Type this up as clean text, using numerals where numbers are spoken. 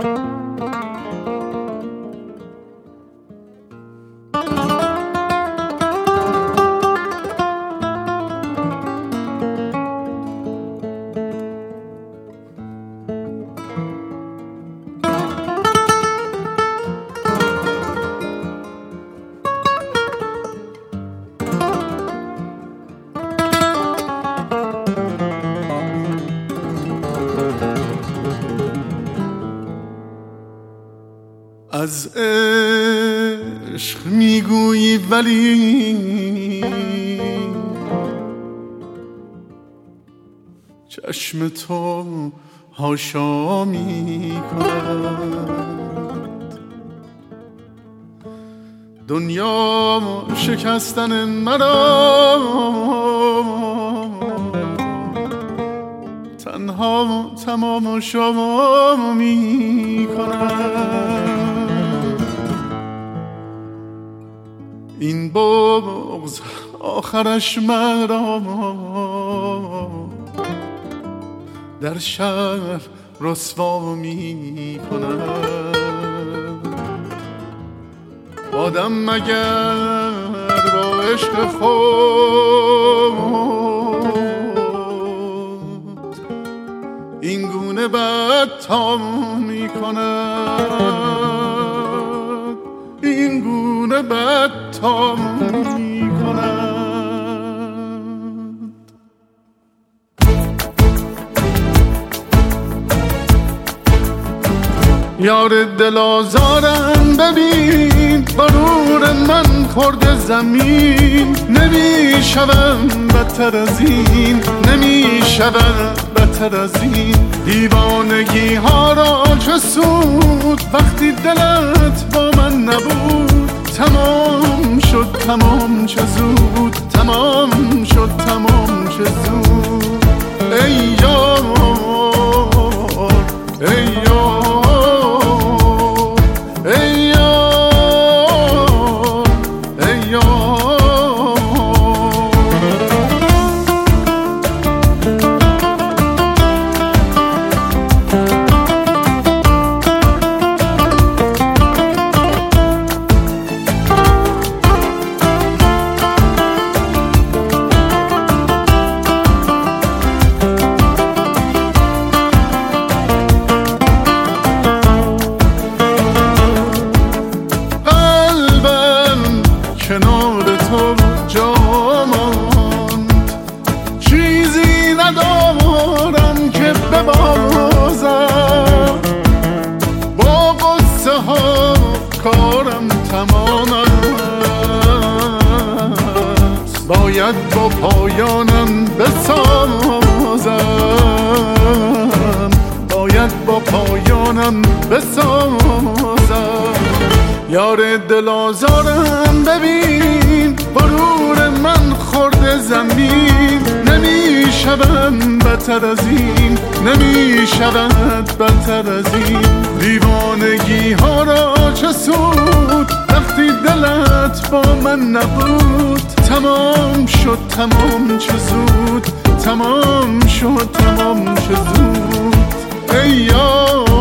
از عشق میگویی ولی چشم تو هاشا میکند. دنیا شکستن مرا تنها تمام شما میکند. این بغض آخرش مرا در شهر رسوا می کند. آدم مگر با عشق خود این گونه بدتا می کند، این گونه بدتا می کند. یار دل آزارم ببین، غرور من خورد زمین. نمیشوم بدتر از این، نمیشوم بدتر از این. دیوانگی ها را چه سود وقتی دلت با من نبود. تمام شد تمام چه زود، تمام شد تمام چه زود. ای یار ای یار کنار تو جا ماند. چیزی ندارم که ببازم، با قصه ها کارم تمام است. باید با پایانم بسازم، باید با پایانم بسازم. یار دل آزارم ببین، غرور من خورد زمین. نمیشوم بدتر از این، نمیشود بدتر از این. دیوانگی ها را چه سود وقتی دلت با من نبود. تمام شد تمام چه زود، تمام شد تمام چه زود. ای یار